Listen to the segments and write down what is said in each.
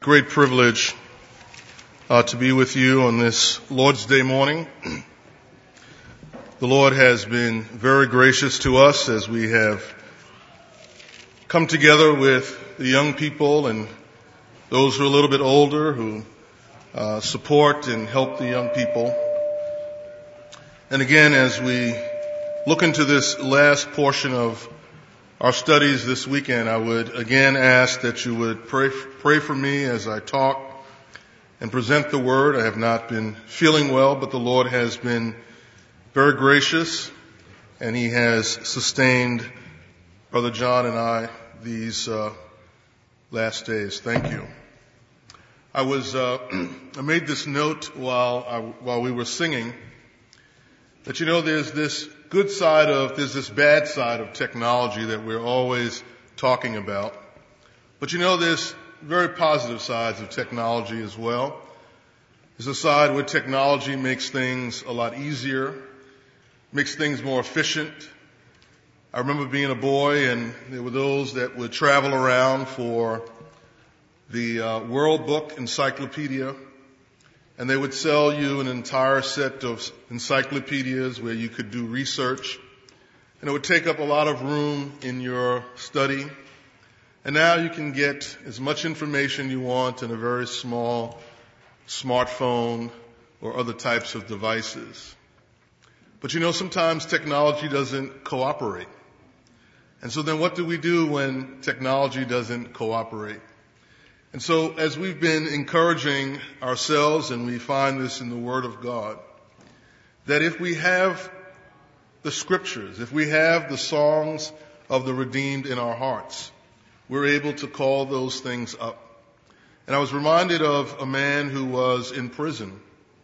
great privilege to be with you on this Lord's Day morning. The Lord has been very gracious to us as we have come together with the young people and those who are a little bit older who support and help the young people. And again, as we look into this last portion of our studies this weekend, I would again ask that you would pray for me as I talk and present the word. I have not been feeling well, but the Lord has been very gracious, and He has sustained Brother John and I these last days. Thank you. I made this note while we were singing that there's this there's this bad side of technology that we're always talking about. But there's very positive sides of technology as well. There's a side where technology makes things a lot easier, makes things more efficient. I remember being a boy and there were those that would travel around for the World Book Encyclopedia, and they would sell you an entire set of encyclopedias where you could do research. And it would take up a lot of room in your study. And now you can get as much information you want in a very small smartphone or other types of devices. But sometimes technology doesn't cooperate. And so then what do we do when technology doesn't cooperate? And so as we've been encouraging ourselves, and we find this in the Word of God, that if we have the Scriptures, if we have the songs of the redeemed in our hearts, we're able to call those things up. And I was reminded of a man who was in prison.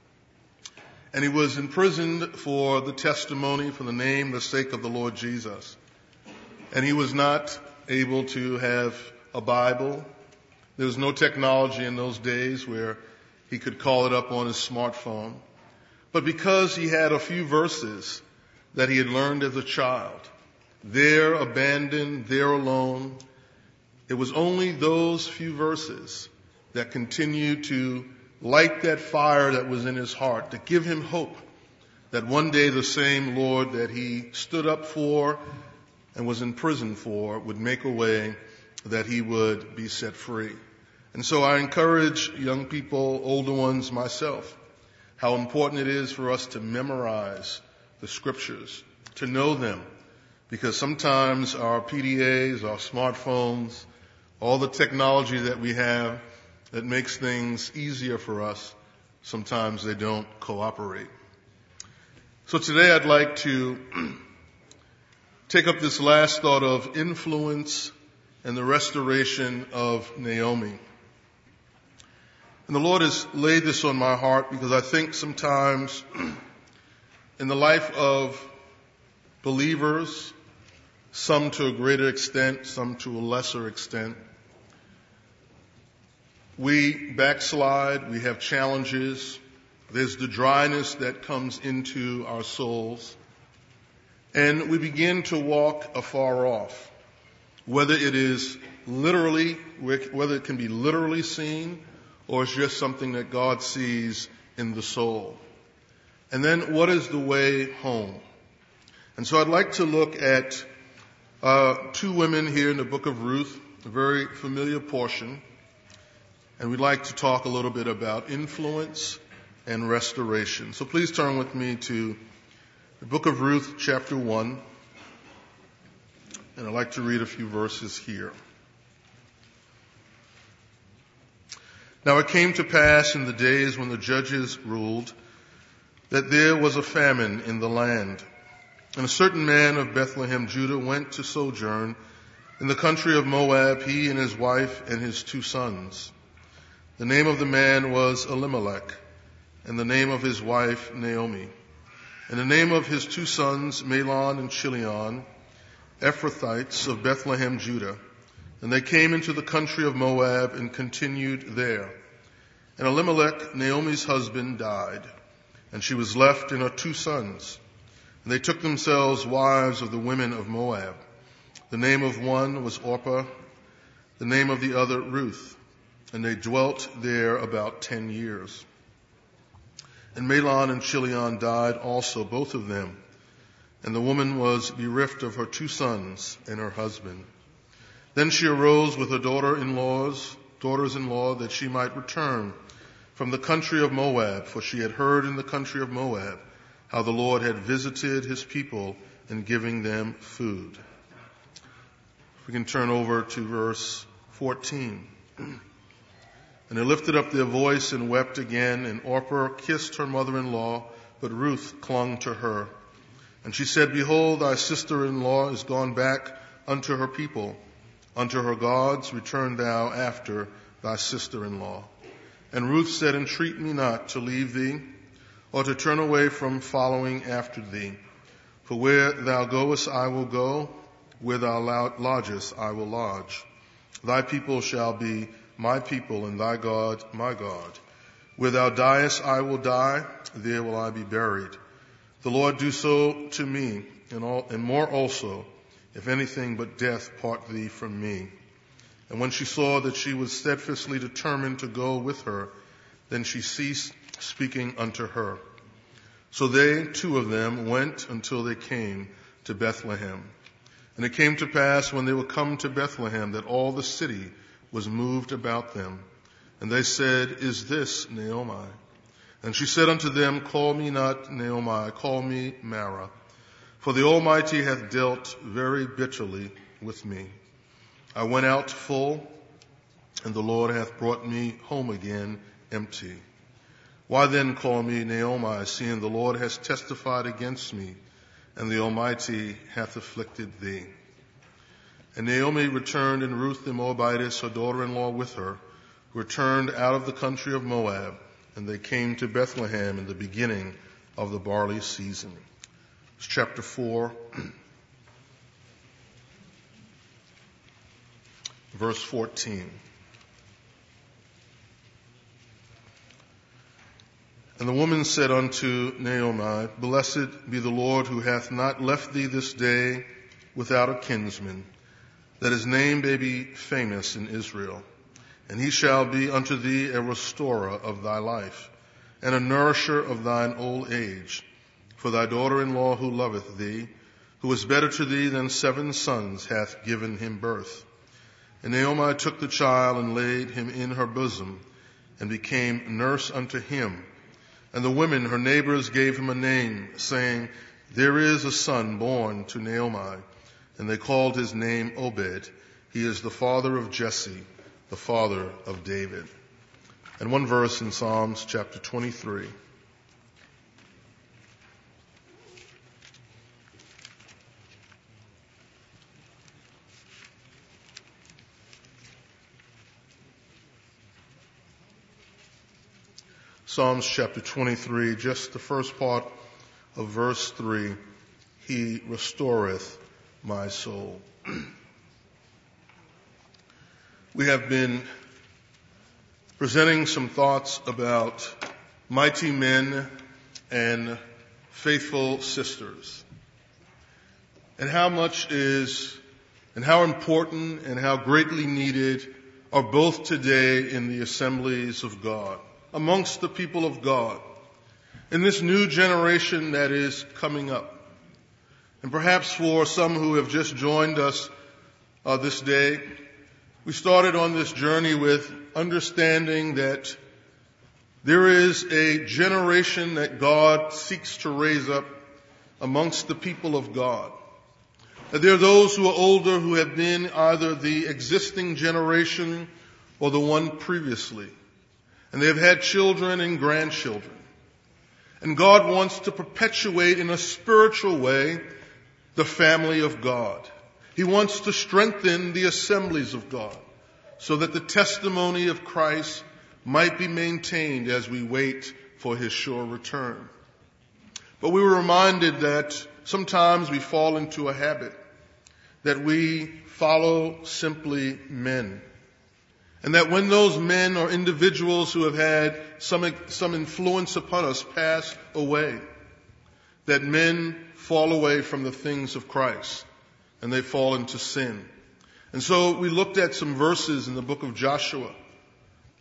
And he was imprisoned for the testimony, for the name, the sake of the Lord Jesus. And he was not able to have a Bible. There was no technology in those days where he could call it up on his smartphone. But because he had a few verses that he had learned as a child, there abandoned, there alone, it was only those few verses that continued to light that fire that was in his heart, to give him hope that one day the same Lord that he stood up for and was in prison for would make a way that he would be set free. And so I encourage young people, older ones, myself, how important it is for us to memorize the Scriptures, to know them, because sometimes our PDAs, our smartphones, all the technology that we have that makes things easier for us, sometimes they don't cooperate. So today I'd like to take up this last thought of influence and the restoration of Naomi. And the Lord has laid this on my heart because I think sometimes in the life of believers, some to a greater extent, some to a lesser extent, we backslide, we have challenges, there's the dryness that comes into our souls, and we begin to walk afar off, whether it can be literally seen, or it's just something that God sees in the soul. And then what is the way home? And so I'd like to look at two women here in the book of Ruth, a very familiar portion. And we'd like to talk a little bit about influence and restoration. So please turn with me to the book of Ruth, chapter 1. And I'd like to read a few verses here. Now it came to pass in the days when the judges ruled that there was a famine in the land. And a certain man of Bethlehem, Judah, went to sojourn in the country of Moab, he and his wife and his 2 sons. The name of the man was Elimelech, and the name of his wife Naomi. And the name of his 2 sons, Mahlon and Chilion, Ephrathites of Bethlehem, Judah. And they came into the country of Moab and continued there. And Elimelech, Naomi's husband, died, and she was left and her 2 sons. And they took themselves wives of the women of Moab. The name of one was Orpah, the name of the other Ruth. and they dwelt there about 10 years. And Mahlon and Chilion died also, both of them. And the woman was bereft of her 2 sons and her husband. Then she arose with her daughters-in-law, that she might return from the country of Moab, for she had heard in the country of Moab how the Lord had visited his people in giving them food. We can turn over to verse 14. And they lifted up their voice and wept again, and Orpah kissed her mother-in-law, but Ruth clung to her. And she said, Behold, thy sister-in-law is gone back unto her people, unto her gods, return thou after thy sister-in-law. And Ruth said, Entreat me not to leave thee, or to turn away from following after thee. For where thou goest I will go, where thou lodgest I will lodge. Thy people shall be my people, and thy God my God. Where thou diest I will die, there will I be buried. The Lord do so to me, and more also, if anything but death part thee from me. And when she saw that she was steadfastly determined to go with her, then she ceased speaking unto her. So they, 2 of them, went until they came to Bethlehem. And it came to pass when they were come to Bethlehem that all the city was moved about them. And they said, Is this Naomi? And she said unto them, Call me not Naomi, call me Mara. For the Almighty hath dealt very bitterly with me. I went out full, and the Lord hath brought me home again empty. Why then call me Naomi, seeing the Lord has testified against me, and the Almighty hath afflicted thee? And Naomi returned, and Ruth the Moabitess, her daughter-in-law with her, returned out of the country of Moab, and they came to Bethlehem in the beginning of the barley season. It's chapter 4, verse 14. And the woman said unto Naomi, Blessed be the Lord, who hath not left thee this day without a kinsman, that his name may be famous in Israel. And he shall be unto thee a restorer of thy life, and a nourisher of thine old age. For thy daughter-in-law who loveth thee, who is better to thee than 7 sons, hath given him birth. And Naomi took the child and laid him in her bosom, and became nurse unto him. And the women, her neighbors, gave him a name, saying, There is a son born to Naomi. And they called his name Obed. He is the father of Jesse, the father of David. And one verse in Psalms chapter 23. Psalms chapter 23, just the first part of verse 3. He restoreth my soul. We have been presenting some thoughts about mighty men and faithful sisters, and how much is, and how important and how greatly needed are both today in the assemblies of God, amongst the people of God, in this new generation that is coming up. And perhaps for some who have just joined us this day, we started on this journey with understanding that there is a generation that God seeks to raise up amongst the people of God. That there are those who are older who have been either the existing generation or the one previously. And they have had children and grandchildren. And God wants to perpetuate in a spiritual way the family of God. He wants to strengthen the assemblies of God so that the testimony of Christ might be maintained as we wait for his sure return. But we were reminded that sometimes we fall into a habit that we follow simply men. And that when those men or individuals who have had some influence upon us pass away, that men fall away from the things of Christ and they fall into sin. And so we looked at some verses in the book of Joshua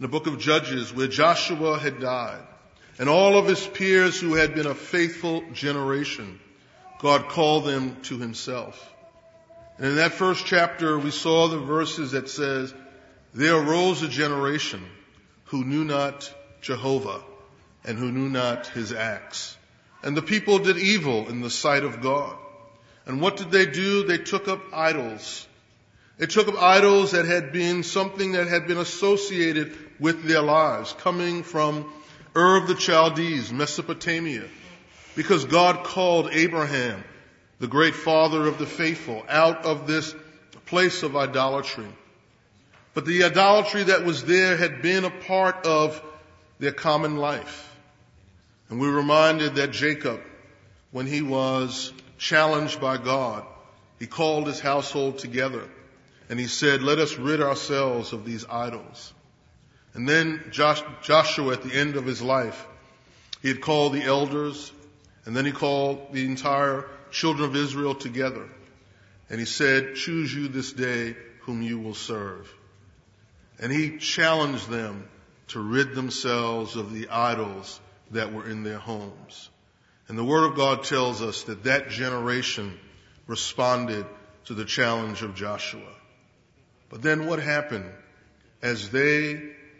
the book of Judges, where Joshua had died, and all of his peers who had been a faithful generation, God called them to himself. And in that first chapter, we saw the verses that says, there arose a generation who knew not Jehovah and who knew not his acts. And the people did evil in the sight of God. And what did they do? They took up idols. They took up idols that had been something that had been associated with their lives, coming from Ur of the Chaldees, Mesopotamia, because God called Abraham, the great father of the faithful, out of this place of idolatry. But the idolatry that was there had been a part of their common life. And we're reminded that Jacob, when he was challenged by God, he called his household together and he said, let us rid ourselves of these idols. And then Joshua, at the end of his life, he had called the elders, and then he called the entire children of Israel together. And he said, choose you this day whom you will serve. And he challenged them to rid themselves of the idols that were in their homes. And the Word of God tells us that that generation responded to the challenge of Joshua. But then what happened? As they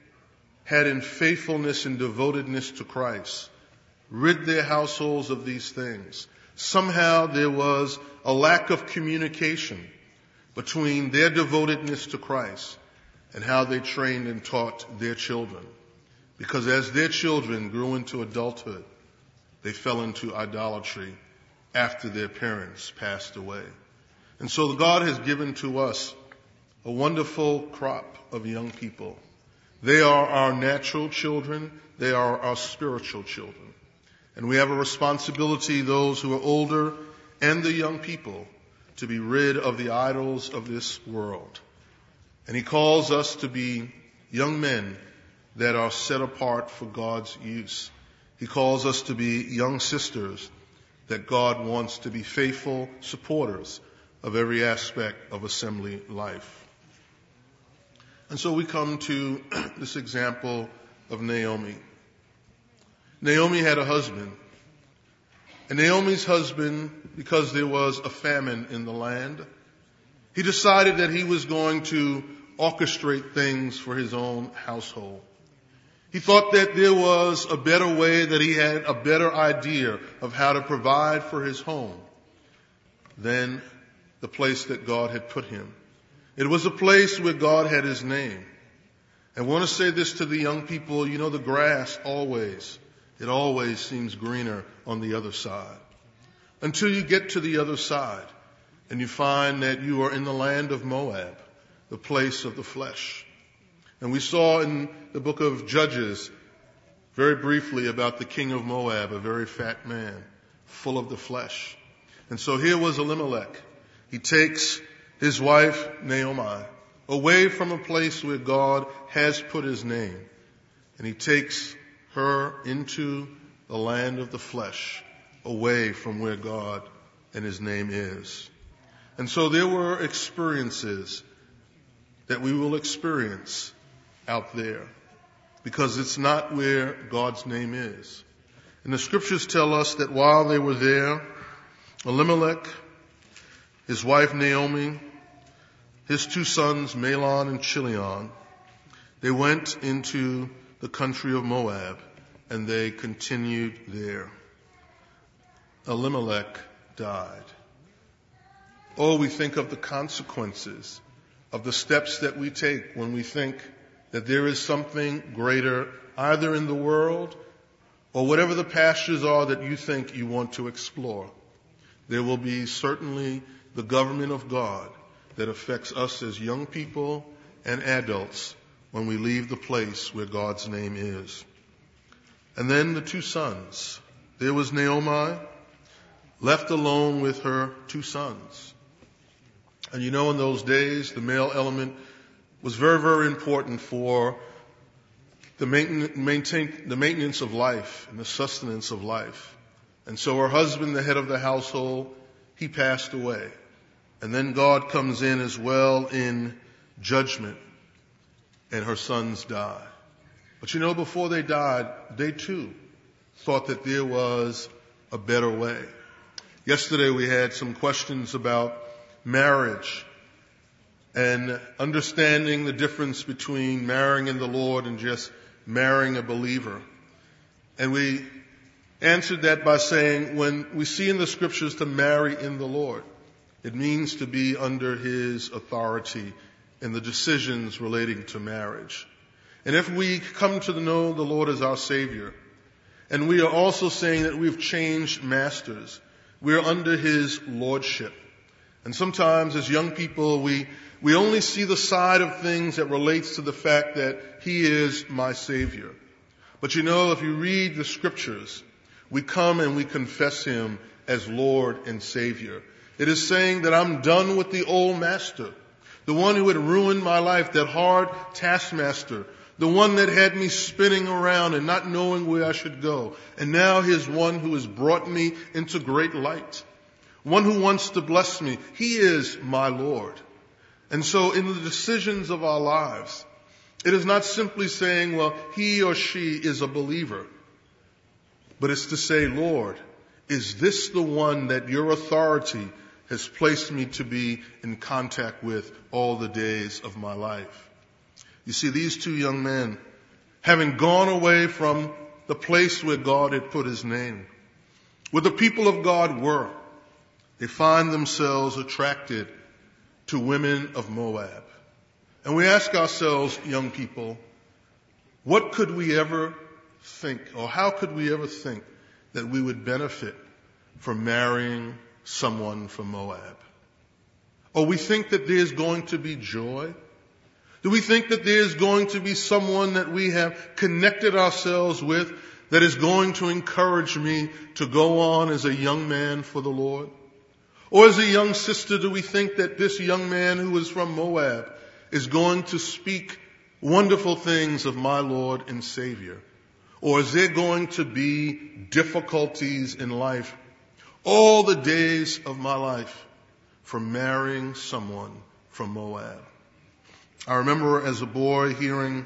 had in faithfulness and devotedness to Christ rid their households of these things, somehow there was a lack of communication between their devotedness to Christ and how they trained and taught their children. Because as their children grew into adulthood, they fell into idolatry after their parents passed away. And so God has given to us a wonderful crop of young people. They are our natural children. They are our spiritual children. And we have a responsibility, those who are older and the young people, to be rid of the idols of this world. And he calls us to be young men that are set apart for God's use. He calls us to be young sisters that God wants to be faithful supporters of every aspect of assembly life. And so we come to this example of Naomi. Naomi had a husband. And Naomi's husband, because there was a famine in the land, he decided that he was going to orchestrate things for his own household. He thought that there was a better way, that he had a better idea of how to provide for his home than the place that God had put him. It was a place where God had his name. I want to say this to the young people, you know, the grass always seems greener on the other side. Until you get to the other side and you find that you are in the land of Moab, the place of the flesh. And we saw in the book of Judges very briefly about the king of Moab, a very fat man, full of the flesh. And so here was Elimelech. He takes his wife, Naomi, away from a place where God has put his name. And he takes her into the land of the flesh, away from where God and his name is. And so there were experiences that we will experience out there, because it's not where God's name is. And the scriptures tell us that while they were there, Elimelech, his wife Naomi, his two sons Mahlon and Chilion, they went into the country of Moab and they continued there. Elimelech died. Oh, we think of the consequences of the steps that we take when we think that there is something greater either in the world or whatever the pastures are that you think you want to explore. There will be certainly the government of God that affects us as young people and adults when we leave the place where God's name is. And then the two sons. There was Naomi, left alone with her two sons. And you know, in those days, the male element was very, very important for the maintenance of life and the sustenance of life. And so her husband, the head of the household, he passed away. And then God comes in as well in judgment, and her sons die. But you know, before they died, they too thought that there was a better way. Yesterday we had some questions about marriage and understanding the difference between marrying in the Lord and just marrying a believer. And we answered that by saying when we see in the scriptures to marry in the Lord, it means to be under His authority in the decisions relating to marriage. And if we come to know the Lord as our Savior, and we are also saying that we've changed masters, we are under His lordship. And sometimes as young people, we only see the side of things that relates to the fact that He is my Savior. But you know, if you read the scriptures, we come and we confess Him as Lord and Savior. It is saying that I'm done with the old master, the one who had ruined my life, that hard taskmaster, the one that had me spinning around and not knowing where I should go. And now He's one who has brought me into great light, one who wants to bless me. He is my Lord. And so in the decisions of our lives, it is not simply saying, well, he or she is a believer, but it's to say, Lord, is this the one that your authority has placed me to be in contact with all the days of my life? You see, these two young men, having gone away from the place where God had put His name, where the people of God were, they find themselves attracted to women of Moab. And we ask ourselves, young people, what could we ever think, or how could we ever think that we would benefit from marrying someone from Moab? Or we think that there's going to be joy? Do we think that there's going to be someone that we have connected ourselves with that is going to encourage me to go on as a young man for the Lord? Or as a young sister, do we think that this young man who is from Moab is going to speak wonderful things of my Lord and Savior? Or is there going to be difficulties in life all the days of my life for marrying someone from Moab? I remember as a boy hearing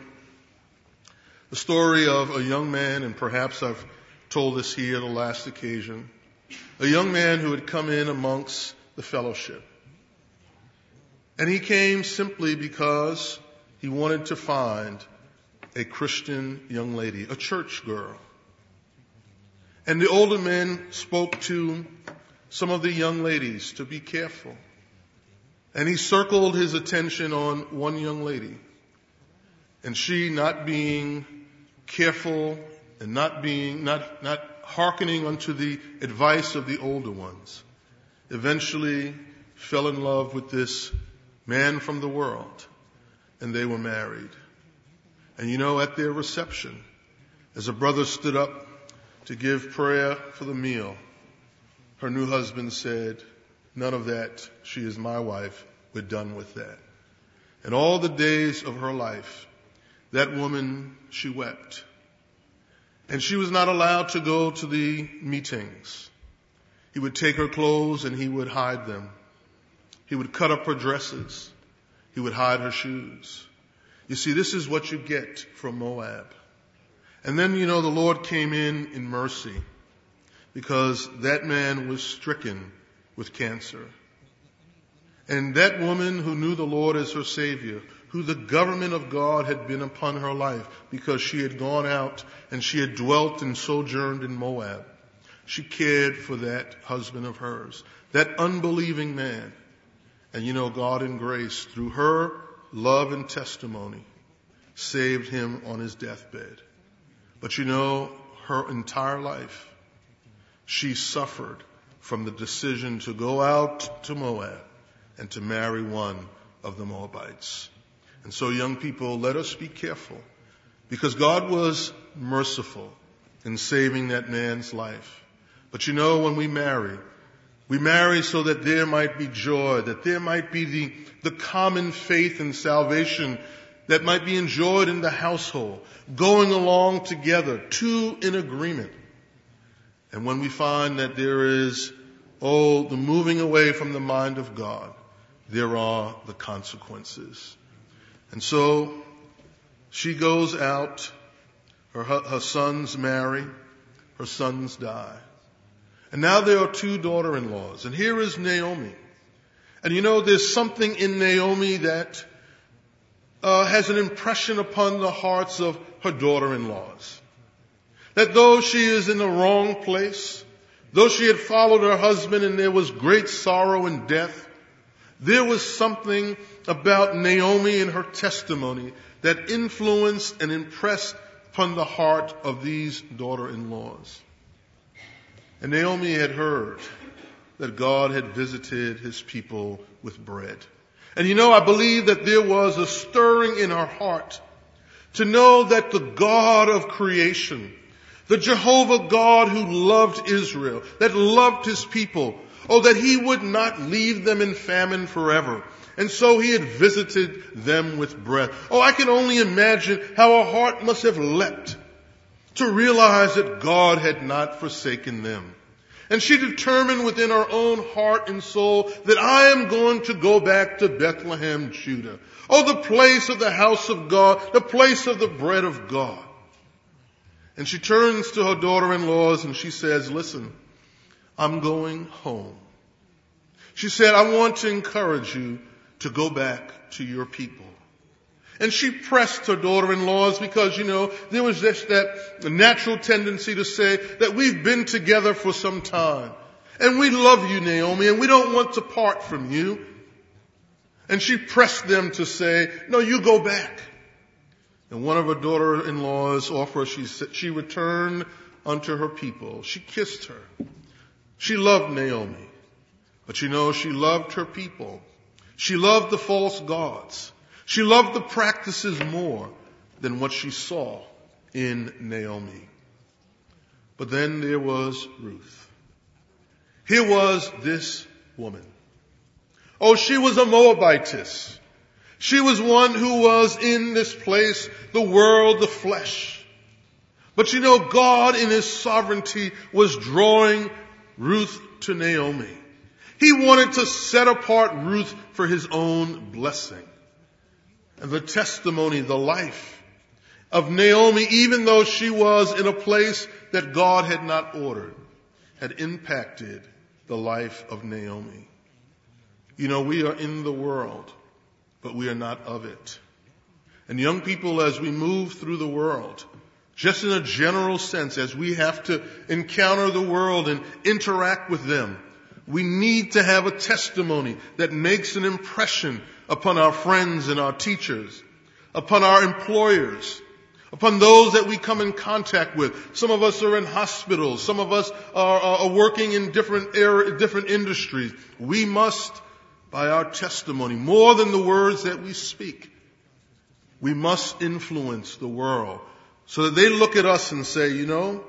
the story of a young man, and perhaps I've told this here the last occasion, a young man who had come in amongst the fellowship. And he came simply because he wanted to find a Christian young lady, a church girl. And the older men spoke to some of the young ladies to be careful. And he circled his attention on one young lady. And she, not being careful and not hearkening unto the advice of the older ones, eventually fell in love with this man from the world. And they were married. And you know, at their reception, as a brother stood up to give prayer for the meal, her new husband said, "None of that. She is my wife. We're done with that." And all the days of her life, that woman, she wept. And she was not allowed to go to the meetings. He would take her clothes and he would hide them. He would cut up her dresses. He would hide her shoes. You see, this is what you get from Moab. And then, you know, the Lord came in mercy, because that man was stricken with cancer. And that woman who knew the Lord as her Savior, who the government of God had been upon her life because she had gone out and she had dwelt and sojourned in Moab, she cared for that husband of hers, that unbelieving man. And you know, God in grace, through her love and testimony, saved him on his deathbed. But you know, her entire life, she suffered from the decision to go out to Moab and to marry one of the Moabites. And so, young people, let us be careful, because God was merciful in saving that man's life. But you know, when we marry so that there might be joy, that there might be the common faith and salvation that might be enjoyed in the household, going along together, two in agreement. And when we find that there is, the moving away from the mind of God, there are the consequences. And so she goes out Her sons marry. Her sons die. And now there are 2 daughter-in-laws. And here is Naomi. And you know, there's something in Naomi that has an impression upon the hearts of her daughter-in-laws. That though she is in the wrong place, though she had followed her husband and there was great sorrow and death, there was something about Naomi and her testimony that influenced and impressed upon the heart of these daughter-in-laws. And Naomi had heard that God had visited his people with bread. And you know, I believe that there was a stirring in her heart to know that the God of creation, the Jehovah God who loved Israel, that loved his people, that he would not leave them in famine forever. And so he had visited them with bread. I can only imagine how her heart must have leapt to realize that God had not forsaken them. And she determined within her own heart and soul that I am going to go back to Bethlehem, Judah. The place of the house of God, the place of the bread of God. And she turns to her daughter-in-laws and she says, listen, I'm going home. She said, I want to encourage you to go back to your people. And she pressed her daughter-in-laws because, you know, there was just that natural tendency to say that we've been together for some time. And we love you, Naomi, and we don't want to part from you. And she pressed them to say, no, you go back. And one of her daughter-in-laws offered, she returned unto her people. She kissed her. She loved Naomi. But you know, she loved her people. She loved the false gods. She loved the practices more than what she saw in Naomi. But then there was Ruth. Here was this woman. She was a Moabitess. She was one who was in this place, the world, the flesh. But you know, God in his sovereignty was drawing Ruth to Naomi. He wanted to set apart Ruth for his own blessing. And the testimony, the life of Naomi, even though she was in a place that God had not ordered, had impacted the life of Naomi. You know, we are in the world, but we are not of it. And young people, as we move through the world, just in a general sense, as we have to encounter the world and interact with them, we need to have a testimony that makes an impression upon our friends and our teachers, upon our employers, upon those that we come in contact with. Some of us are in hospitals. Some of us are working in different industries. We must, by our testimony, more than the words that we speak, we must influence the world so that they look at us and say, you know,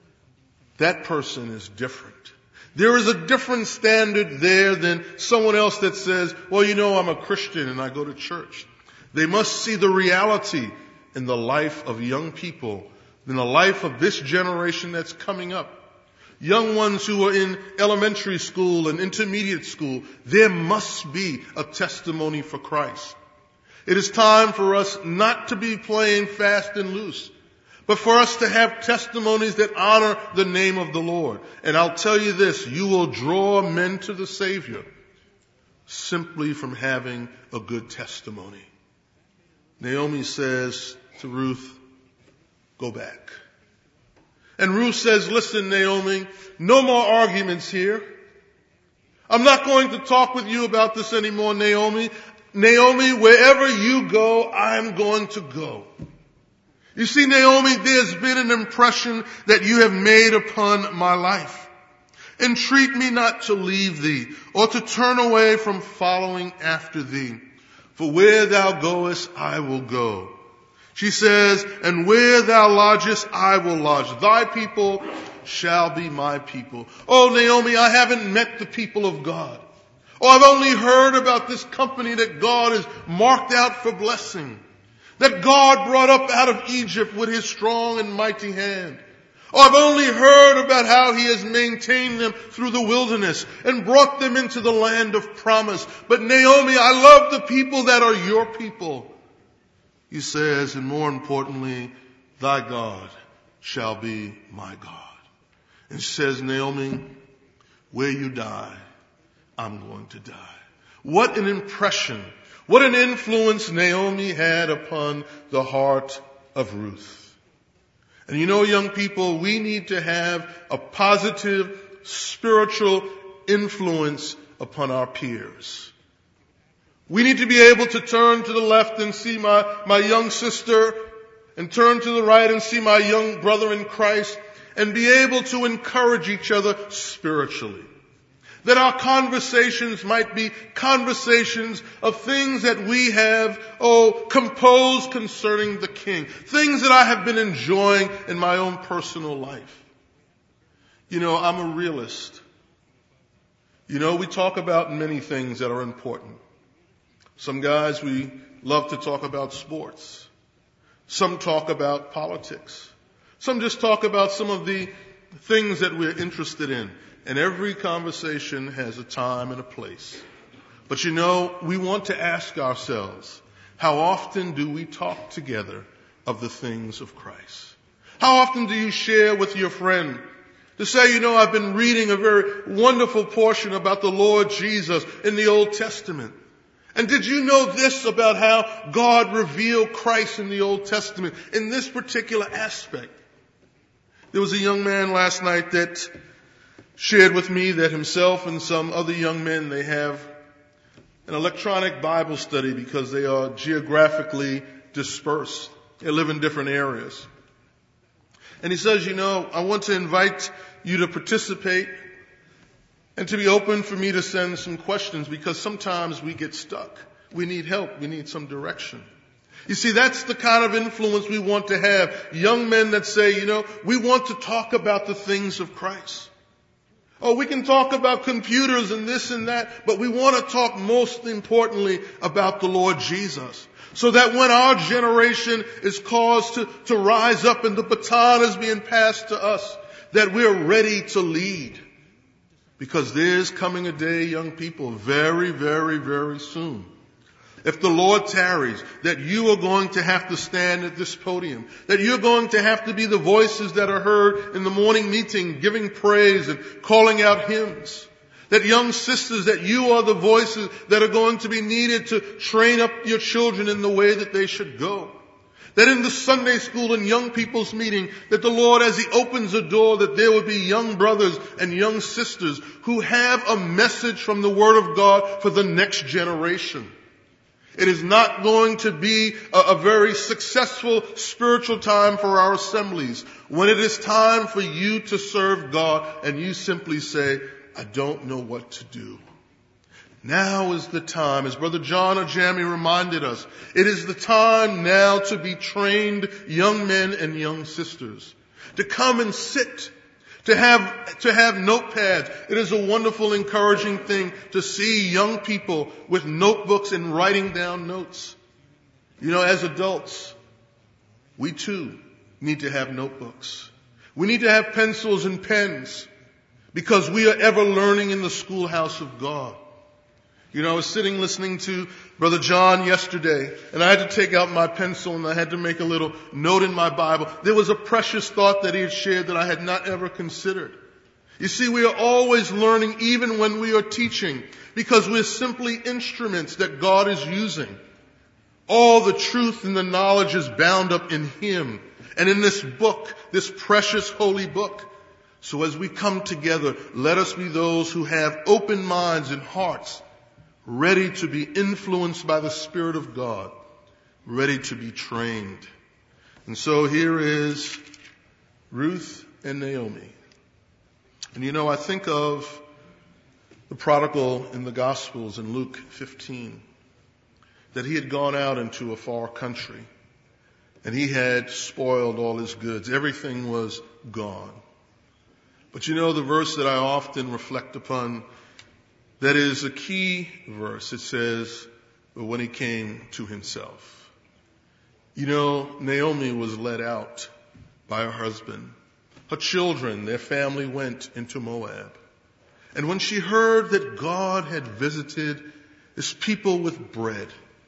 that person is different. There is a different standard there than someone else that says, well, you know, I'm a Christian and I go to church. They must see the reality in the life of young people, in the life of this generation that's coming up. Young ones who are in elementary school and intermediate school, there must be a testimony for Christ. It is time for us not to be playing fast and loose, but for us to have testimonies that honor the name of the Lord. And I'll tell you this, you will draw men to the Savior simply from having a good testimony. Naomi says to Ruth, go back. And Ruth says, listen, Naomi, no more arguments here. I'm not going to talk with you about this anymore, Naomi. Naomi, wherever you go, I'm going to go. You see, Naomi, there's been an impression that you have made upon my life. Entreat me not to leave thee or to turn away from following after thee. For where thou goest, I will go. She says, and where thou lodgest, I will lodge. Thy people shall be my people. Oh, Naomi, I haven't met the people of God. I've only heard about this company that God has marked out for blessing, that God brought up out of Egypt with his strong and mighty hand. I've only heard about how he has maintained them through the wilderness and brought them into the land of promise. But Naomi, I love the people that are your people. He says, and more importantly, thy God shall be my God. And she says, Naomi, where you die, I'm going to die. What an impression, what an influence Naomi had upon the heart of Ruth. And you know, young people, we need to have a positive spiritual influence upon our peers. We need to be able to turn to the left and see my young sister, and turn to the right and see my young brother in Christ, and be able to encourage each other spiritually. That our conversations might be conversations of things that we have, composed concerning the King. Things that I have been enjoying in my own personal life. You know, I'm a realist. You know, we talk about many things that are important. Some guys, we love to talk about sports. Some talk about politics. Some just talk about some of the things that we're interested in. And every conversation has a time and a place. But you know, we want to ask ourselves, how often do we talk together of the things of Christ? How often do you share with your friend to say, you know, I've been reading a very wonderful portion about the Lord Jesus in the Old Testament. And did you know this about how God revealed Christ in the Old Testament in this particular aspect? There was a young man last night that shared with me that himself and some other young men, they have an electronic Bible study because they are geographically dispersed. They live in different areas. And he says, you know, I want to invite you to participate and to be open for me to send some questions because sometimes we get stuck. We need help. We need some direction. You see, that's the kind of influence we want to have. Young men that say, you know, we want to talk about the things of Christ. Oh, we can talk about computers and this and that, but we want to talk most importantly about the Lord Jesus. So that when our generation is caused to rise up and the baton is being passed to us, that we're ready to lead. Because there's coming a day, young people, very, very, very soon. If the Lord tarries, that you are going to have to stand at this podium, that you're going to have to be the voices that are heard in the morning meeting, giving praise and calling out hymns. That young sisters, that you are the voices that are going to be needed to train up your children in the way that they should go. That in the Sunday school and young people's meeting, that the Lord, as he opens a door, that there will be young brothers and young sisters who have a message from the Word of God for the next generation. It is not going to be a very successful spiritual time for our assemblies when it is time for you to serve God and you simply say, I don't know what to do. Now is the time, as Brother John Ajami reminded us, it is the time now to be trained young men and young sisters, to come and sit, to have notepads. It is a wonderful, encouraging thing to see young people with notebooks and writing down notes. You know, as adults, we too need to have notebooks. We need to have pencils and pens because we are ever learning in the schoolhouse of God. You know, I was sitting listening to Brother John yesterday, and I had to take out my pencil and I had to make a little note in my Bible. There was a precious thought that he had shared that I had not ever considered. You see, we are always learning even when we are teaching because we're simply instruments that God is using. All the truth and the knowledge is bound up in him and in this book, this precious holy book. So as we come together, let us be those who have open minds and hearts, ready to be influenced by the Spirit of God, ready to be trained. And so here is Ruth and Naomi. And you know, I think of the prodigal in the Gospels in Luke 15, that he had gone out into a far country and he had spoiled all his goods. Everything was gone. But you know, the verse that I often reflect upon, that is a key verse. It says, when he came to himself. You know, Naomi was led out by her husband. Her children, their family went into Moab. And when she heard that God had visited his people with bread,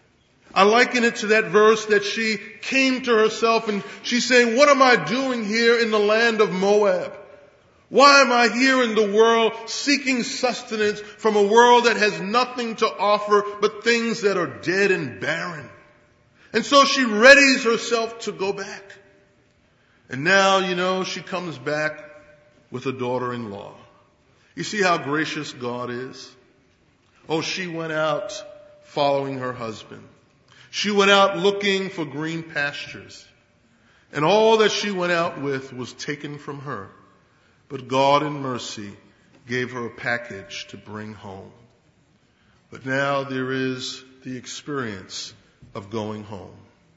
I liken it to that verse that she came to herself and she's saying, what am I doing here in the land of Moab? Why am I here in the world seeking sustenance from a world that has nothing to offer but things that are dead and barren? And so she readies herself to go back. And now, she comes back with a daughter-in-law. You see how gracious God is? Oh, she went out following her husband. She went out looking for green pastures. And all that she went out with was taken from her. But God in mercy gave her a package to bring home. But now there is the experience of going home.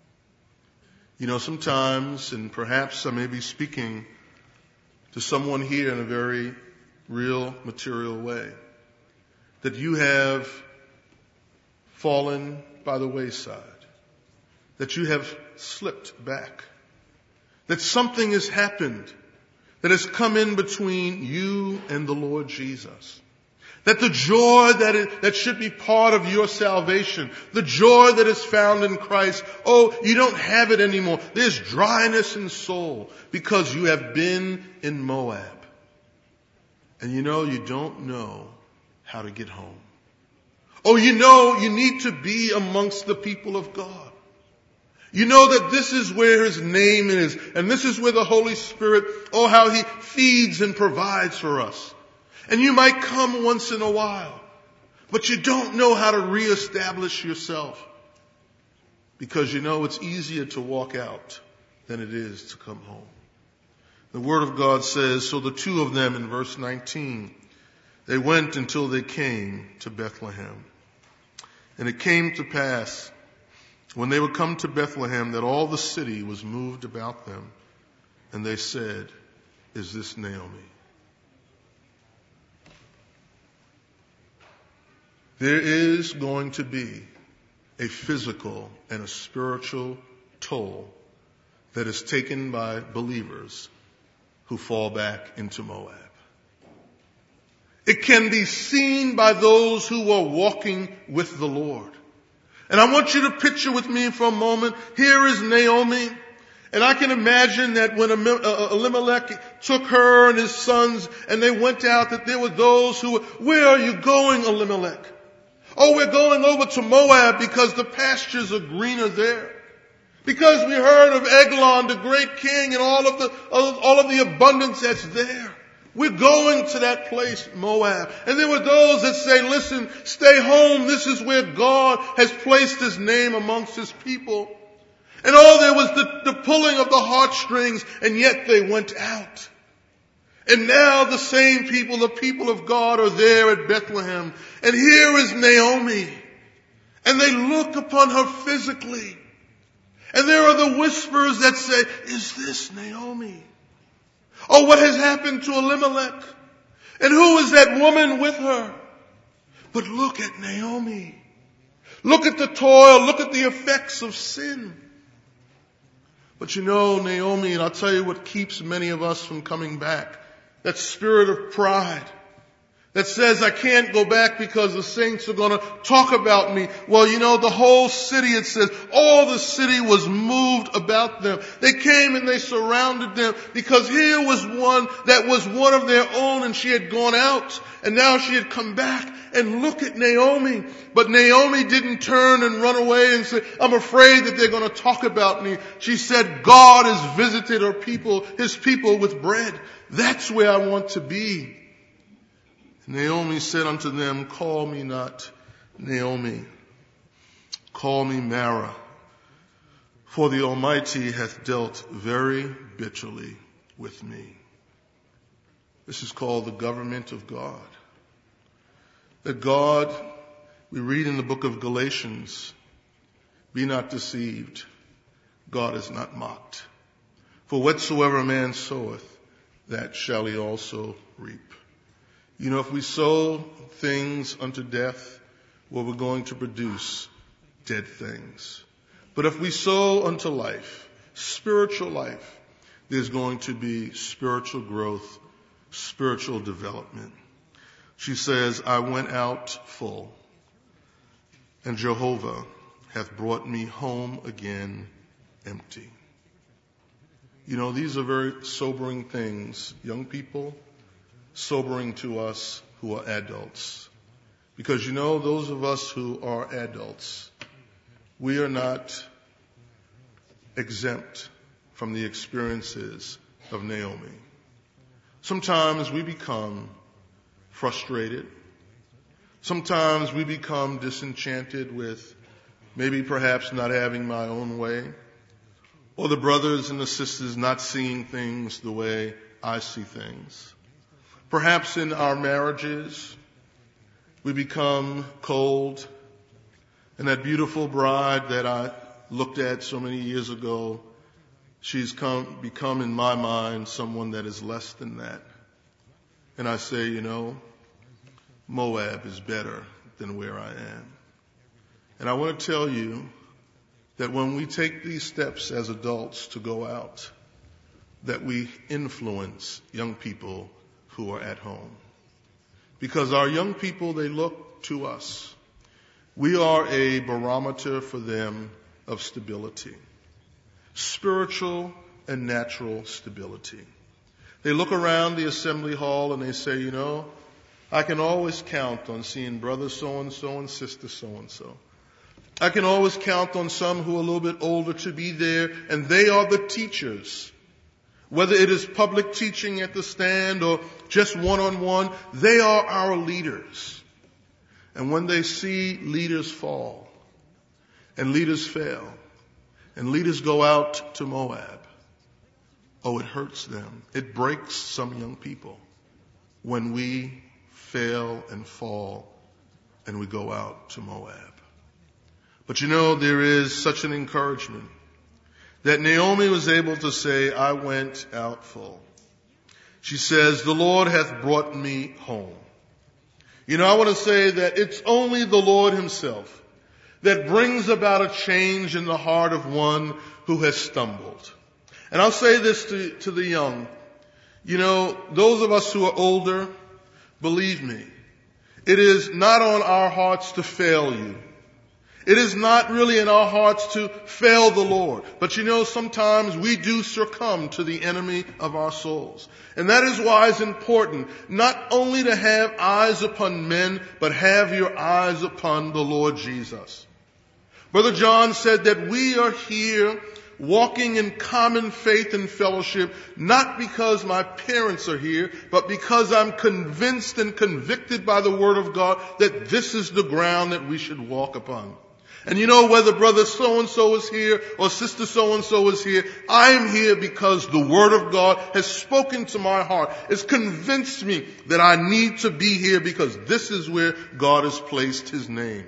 Sometimes, and perhaps I may be speaking to someone here in a very real, material way, that you have fallen by the wayside, that you have slipped back, that something has happened that has come in between you and the Lord Jesus. That the joy that should be part of your salvation, the joy that is found in Christ, you don't have it anymore. There's dryness in soul because you have been in Moab. And you don't know how to get home. You need to be amongst the people of God. You know that this is where His name is, and this is where the Holy Spirit, how He feeds and provides for us. And you might come once in a while, but you don't know how to reestablish yourself. Because it's easier to walk out than it is to come home. The Word of God says, so the two of them in verse 19, they went until they came to Bethlehem. And it came to pass, when they were come to Bethlehem, that all the city was moved about them. And they said, is this Naomi? There is going to be a physical and a spiritual toll that is taken by believers who fall back into Moab. It can be seen by those who are walking with the Lord. And I want you to picture with me for a moment, here is Naomi. And I can imagine that when Elimelech took her and his sons and they went out, that there were those who were, where are you going, Elimelech? We're going over to Moab because the pastures are greener there. Because we heard of Eglon, the great king, and all of the abundance that's there. We're going to that place, Moab. And there were those that say, listen, stay home. This is where God has placed His name amongst His people. And there was the pulling of the heartstrings, and yet they went out. And now the same people, the people of God, are there at Bethlehem. And here is Naomi. And they look upon her physically. And there are the whispers that say, is this Naomi? What has happened to Elimelech? And who is that woman with her? But look at Naomi. Look at the toil. Look at the effects of sin. But Naomi, and I'll tell you what keeps many of us from coming back. That spirit of pride that says, I can't go back because the saints are going to talk about me. Well, the whole city, it says, all the city was moved about them. They came and they surrounded them because here was one that was one of their own, and she had gone out and now she had come back. And look at Naomi. But Naomi didn't turn and run away and say, I'm afraid that they're going to talk about me. She said, God has visited His people with bread. That's where I want to be. Naomi said unto them, call me not Naomi, call me Mara, for the Almighty hath dealt very bitterly with me. This is called the government of God. That God, we read in the book of Galatians, be not deceived, God is not mocked. For whatsoever a man soweth, that shall he also reap. If we sow things unto death, well, we're going to produce dead things. But if we sow unto life, spiritual life, there's going to be spiritual growth, spiritual development. She says, I went out full, and Jehovah hath brought me home again empty. You know, these are very sobering things, young people, sobering to us who are adults. Because, you know, those of us who are adults, we are not exempt from the experiences of Naomi. Sometimes we become frustrated. Sometimes we become disenchanted with maybe perhaps not having my own way, or the brothers and the sisters not seeing things the way I see things. Perhaps in our marriages, we become cold, and that beautiful bride that I looked at so many years ago, she's become in my mind someone that is less than that. And I say, you know, Moab is better than where I am. And I want to tell you that when we take these steps as adults to go out, that we influence young people who are at home. Because our young people, they look to us. We are a barometer for them of stability, spiritual and natural stability. They look around the assembly hall and they say, you know, I can always count on seeing brother so-and-so and sister so-and-so. I can always count on some who are a little bit older to be there, and they are the teachers. Whether it is public teaching at the stand or just one-on-one, they are our leaders. And when they see leaders fall, and leaders fail, and leaders go out to Moab, oh, it hurts them. It breaks some young people when we fail and fall and we go out to Moab. But you know, there is such an encouragement that Naomi was able to say, I went out full. She says, the Lord hath brought me home. You know, I want to say that it's only the Lord himself that brings about a change in the heart of one who has stumbled. And I'll say this to the young. You know, those of us who are older, believe me, it is not on our hearts to fail you. It is not really in our hearts to fail the Lord. But you know, sometimes we do succumb to the enemy of our souls. And that is why it's important not only to have eyes upon men, but have your eyes upon the Lord Jesus. Brother John said that we are here walking in common faith and fellowship, not because my parents are here, but because I'm convinced and convicted by the Word of God that this is the ground that we should walk upon. And you know, whether brother so-and-so is here or sister so-and-so is here, I am here because the Word of God has spoken to my heart. It's convinced me that I need to be here because this is where God has placed His name.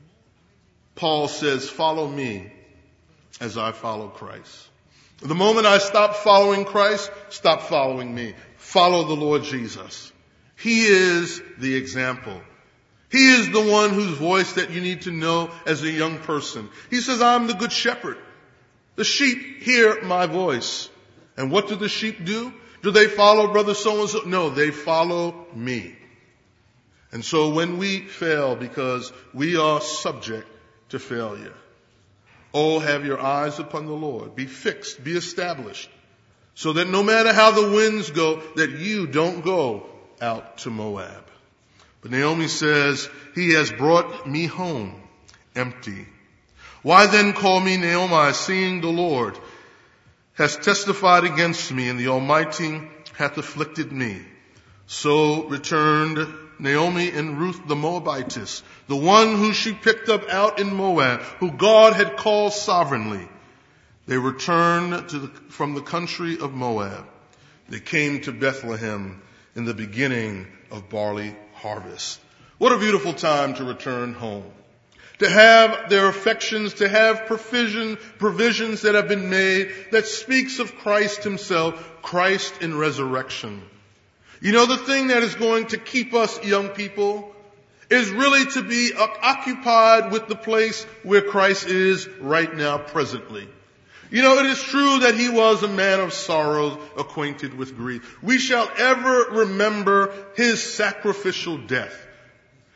Paul says, follow me as I follow Christ. The moment I stop following Christ, stop following me. Follow the Lord Jesus. He is the example. He is the one whose voice that you need to know as a young person. He says, I'm the good shepherd. The sheep hear my voice. And what do the sheep do? Do they follow brother so-and-so? No, they follow me. And so when we fail, because we are subject to failure, oh, have your eyes upon the Lord. Be fixed, be established, so that no matter how the winds go, that you don't go out to Moab. But Naomi says, he has brought me home empty. Why then call me Naomi, seeing the Lord has testified against me and the Almighty hath afflicted me? So returned Naomi and Ruth the Moabitess, the one who she picked up out in Moab, who God had called sovereignly. They returned from the country of Moab. They came to Bethlehem in the beginning of barley harvest. What a beautiful time to return home. To have their affections, to have provisions that have been made that speaks of Christ himself, Christ in resurrection. You know, the thing that is going to keep us young people is really to be occupied with the place where Christ is right now, presently. You know, it is true that he was a man of sorrows, acquainted with grief. We shall ever remember his sacrificial death.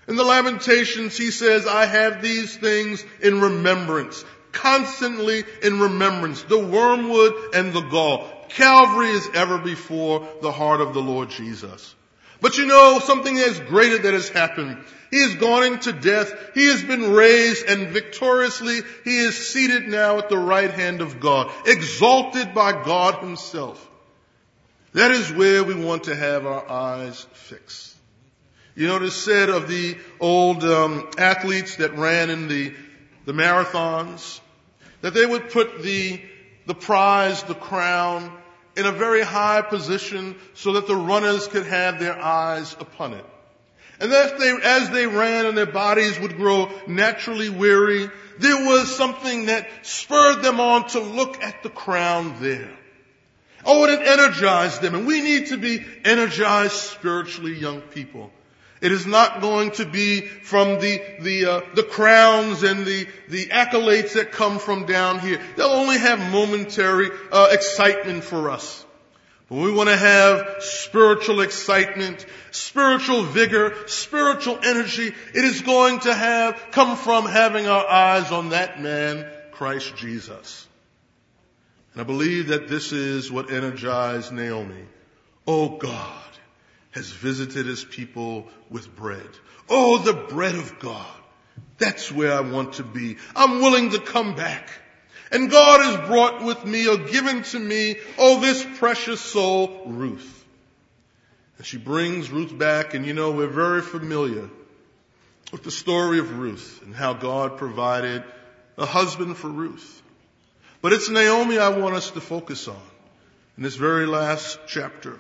In the Lamentations, he says, I have these things in remembrance, constantly in remembrance, the wormwood and the gall. Calvary is ever before the heart of the Lord Jesus. But you know, something as greater that has happened. He has gone into death. He has been raised, and victoriously he is seated now at the right hand of God, exalted by God himself. That is where we want to have our eyes fixed. You know, it is said of the old athletes that ran in the marathons, that they would put the prize, the crown, in a very high position so that the runners could have their eyes upon it. And as they ran and their bodies would grow naturally weary, there was something that spurred them on to look at the crown there. Oh, and it energized them. And we need to be energized spiritually, young people. It is not going to be from the crowns and the accolades that come from down here. They'll only have momentary excitement for us. But we want to have spiritual excitement, spiritual vigor, spiritual energy. It is going to come from having our eyes on that man, Christ Jesus. And I believe that this is what energized Naomi. Oh, God has visited his people with bread. Oh, the bread of God. That's where I want to be. I'm willing to come back. And God has brought with me or given to me, this precious soul, Ruth. And she brings Ruth back, and you know, we're very familiar with the story of Ruth and how God provided a husband for Ruth. But it's Naomi I want us to focus on in this very last chapter.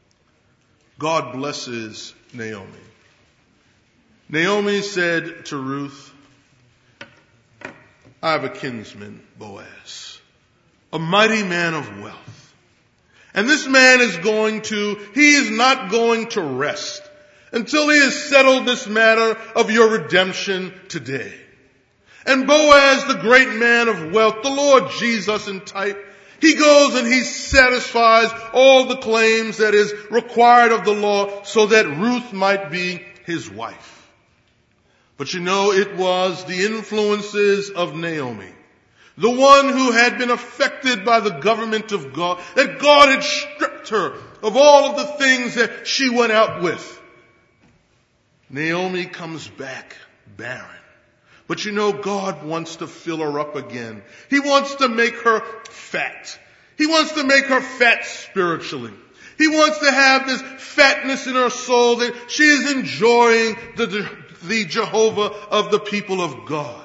God blesses Naomi. Naomi said to Ruth, I have a kinsman, Boaz, a mighty man of wealth. And this man he is not going to rest until he has settled this matter of your redemption today. And Boaz, the great man of wealth, the Lord Jesus in type, he goes and he satisfies all the claims that is required of the law so that Ruth might be his wife. But you know, it was the influences of Naomi, the one who had been affected by the government of God, that God had stripped her of all of the things that she went out with. Naomi comes back barren. But you know, God wants to fill her up again. He wants to make her fat. He wants to make her fat spiritually. He wants to have this fatness in her soul that she is enjoying the Jehovah of the people of God.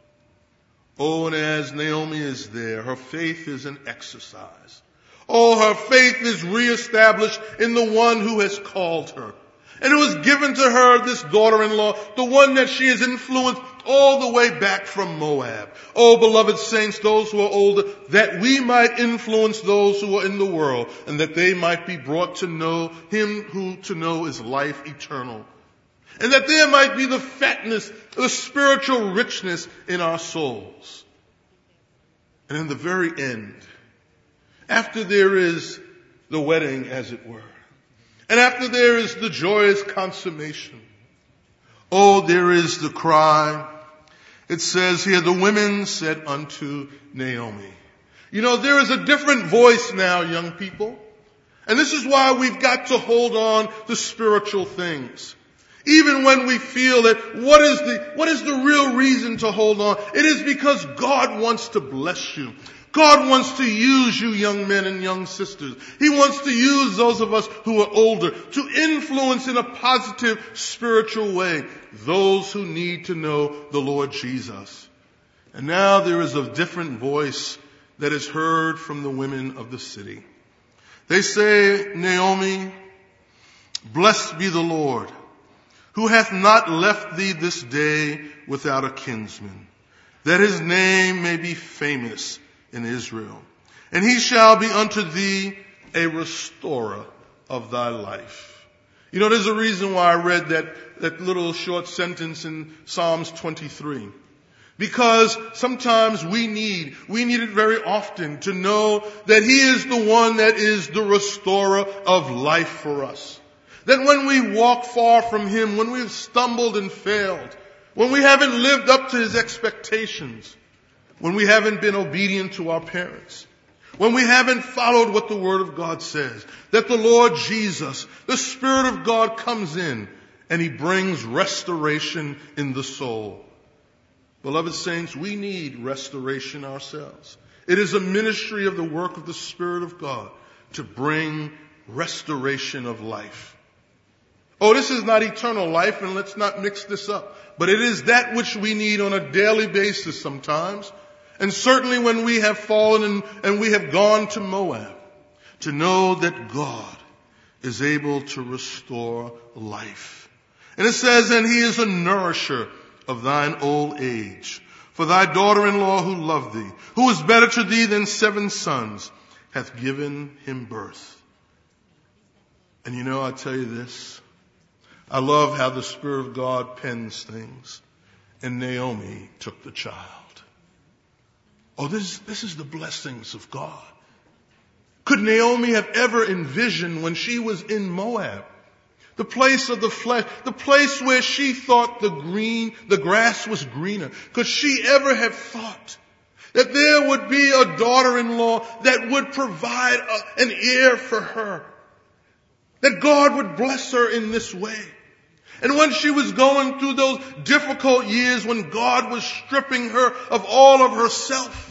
Oh, and as Naomi is there, her faith is an exercise. Oh, her faith is reestablished in the one who has called her. And it was given to her, this daughter-in-law, the one that she has influenced all the way back from Moab. Oh, beloved saints, those who are older, that we might influence those who are in the world, and that they might be brought to know him who to know is life eternal. And that there might be the fatness, the spiritual richness in our souls. And in the very end, after there is the wedding, as it were, and after there is the joyous consummation, oh, there is the cry. It says here, the women said unto Naomi. You know, there is a different voice now, young people. And this is why we've got to hold on to spiritual things. Even when we feel that, what is the real reason to hold on? It is because God wants to bless you. God wants to use you, young men and young sisters. He wants to use those of us who are older to influence in a positive spiritual way those who need to know the Lord Jesus. And now there is a different voice that is heard from the women of the city. They say, Naomi, blessed be the Lord, who hath not left thee this day without a kinsman, that his name may be famous in Israel. And he shall be unto thee a restorer of thy life. You know, there's a reason why I read that little short sentence in Psalms 23. Because sometimes we need it very often to know that he is the one that is the restorer of life for us. That when we walk far from Him, when we've stumbled and failed, when we haven't lived up to His expectations, when we haven't been obedient to our parents, when we haven't followed what the Word of God says, that the Lord Jesus, the Spirit of God, comes in and He brings restoration in the soul. Beloved saints, we need restoration ourselves. It is a ministry of the work of the Spirit of God to bring restoration of life. Oh, this is not eternal life, and let's not mix this up. But it is that which we need on a daily basis sometimes. And certainly when we have fallen and we have gone to Moab, to know that God is able to restore life. And it says, and He is a nourisher of thine old age. For thy daughter-in-law who loved thee, who is better to thee than 7 sons, hath given him birth. And you know, I tell you this, I love how the Spirit of God pens things. And Naomi took the child. Oh, this is the blessings of God. Could Naomi have ever envisioned when she was in Moab, the place of the flesh, the place where she thought the grass was greener? Could she ever have thought that there would be a daughter-in-law that would provide an heir for her? That God would bless her in this way? And when she was going through those difficult years when God was stripping her of all of herself,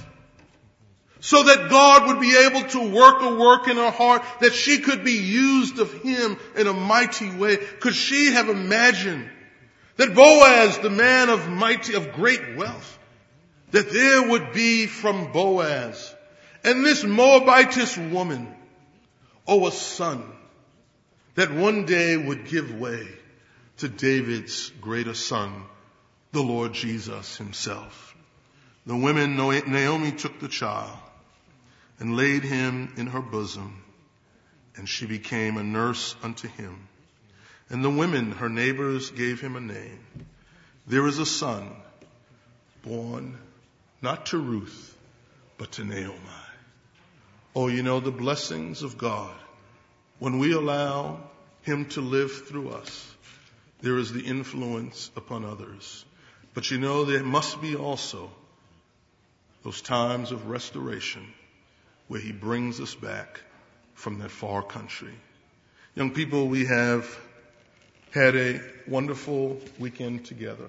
so that God would be able to work a work in her heart, that she could be used of Him in a mighty way, could she have imagined that Boaz, the man of great wealth, that there would be from Boaz and this Moabitess woman, a son that one day would give way to David's greater son, the Lord Jesus Himself. The women, Naomi took the child and laid him in her bosom, and she became a nurse unto him. And the women, her neighbors, gave him a name. There is a son born not to Ruth, but to Naomi. Oh, you know, the blessings of God, when we allow Him to live through us, there is the influence upon others. But you know, there must be also those times of restoration where He brings us back from that far country. Young people, we have had a wonderful weekend together.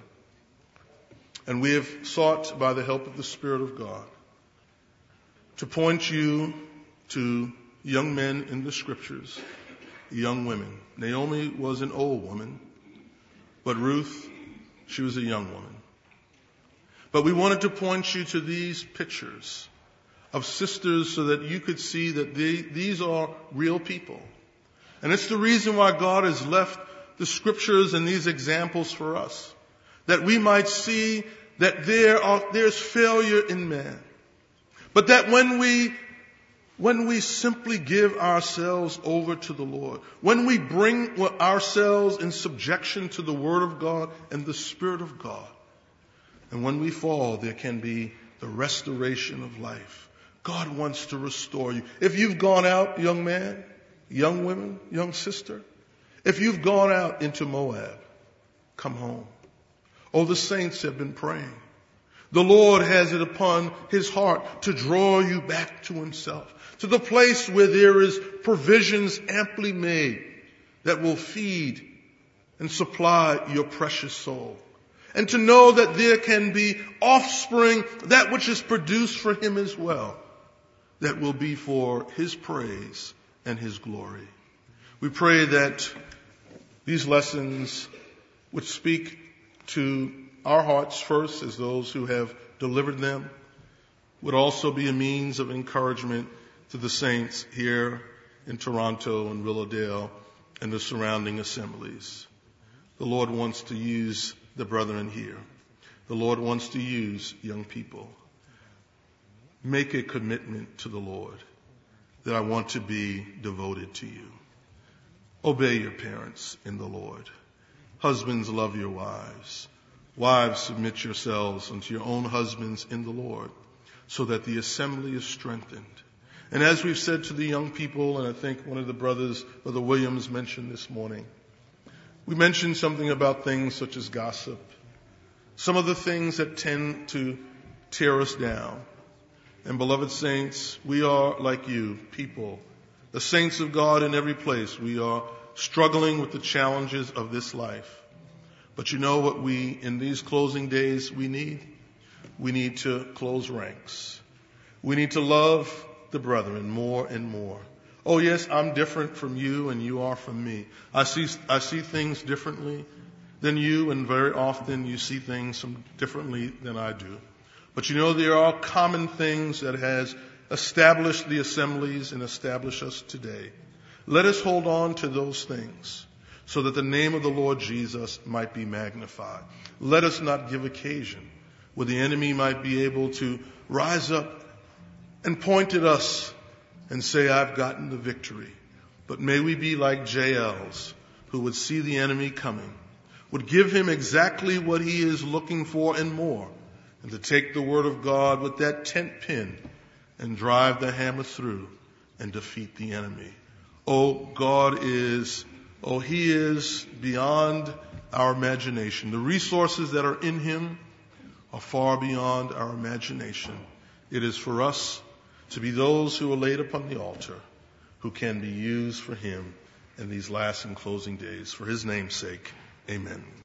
And we have sought, by the help of the Spirit of God, to point you to young men in the Scriptures, young women. Naomi was an old woman, but Ruth, she was a young woman. But we wanted to point you to these pictures of sisters so that you could see that these are real people. And it's the reason why God has left the Scriptures and these examples for us, that we might see that there's failure in man. But that when we simply give ourselves over to the Lord, when we bring ourselves in subjection to the Word of God and the Spirit of God, and when we fall, there can be the restoration of life. God wants to restore you. If you've gone out, young man, young women, young sister, if you've gone out into Moab, come home. Oh, the saints have been praying. The Lord has it upon His heart to draw you back to Himself, to the place where there is provisions amply made that will feed and supply your precious soul. And to know that there can be offspring, that which is produced for Him as well, that will be for His praise and His glory. We pray that these lessons would speak to our hearts first as those who have delivered them, would also be a means of encouragement to the saints here in Toronto and Willowdale and the surrounding assemblies. The Lord wants to use the brethren here. The Lord wants to use young people. Make a commitment to the Lord that I want to be devoted to you. Obey your parents in the Lord. Husbands, love your wives. Wives, submit yourselves unto your own husbands in the Lord, so that the assembly is strengthened. And as we've said to the young people, and I think one of the brothers, Brother Williams, mentioned this morning, we mentioned something about things such as gossip, some of the things that tend to tear us down. And beloved saints, we are like you, people, the saints of God in every place. We are struggling with the challenges of this life. But you know what we, in these closing days, we need? We need to close ranks. We need to love the brethren more and more. Oh yes, I'm different from you and you are from me. I see things differently than you, and very often you see things differently than I do. But you know, there are common things that has established the assemblies and established us today. Let us hold on to those things so that the name of the Lord Jesus might be magnified. Let us not give occasion where the enemy might be able to rise up and point at us and say, I've gotten the victory. But may we be like Jael's, who would see the enemy coming, would give him exactly what he is looking for and more, and to take the word of God with that tent pin and drive the hammer through and defeat the enemy. He is beyond our imagination. The resources that are in him are far beyond our imagination. It is for us to be those who are laid upon the altar, who can be used for him in these last and closing days. For his name's sake, amen.